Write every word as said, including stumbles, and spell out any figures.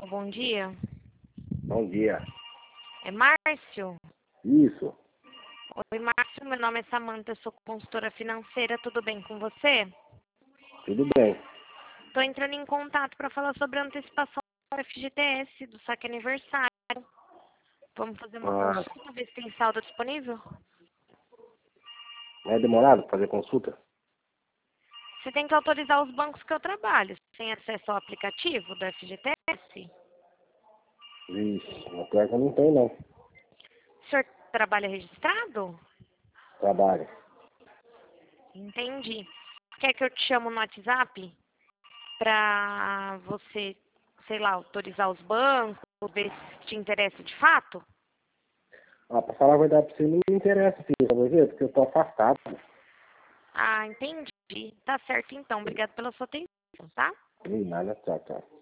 Bom dia. Bom dia. É Márcio? Isso, Oi, Márcio. Meu nome é Samanta, eu sou consultora financeira. Tudo bem com você? tudo bem. Estou entrando em contato para falar sobre a antecipação do F G T S do saque aniversário. Vamos fazer uma Ah, consulta, ver se tem saldo disponível? não é demorado fazer consulta? Você tem que autorizar os bancos que eu trabalho. Você tem acesso ao aplicativo do F G T S? Vixe, no pior que eu não tenho não. O senhor trabalha registrado? Trabalho. Entendi. Quer que eu te chamo no WhatsApp para você, sei lá, autorizar os bancos, ver se te interessa de fato? Ah, pra falar a verdade pra você, não me interessa, filho, sabe por quê? Porque eu tô afastado. Ah, entendi. Tá certo então. Obrigada pela sua atenção, tá? Nem nada, tchau, tchau.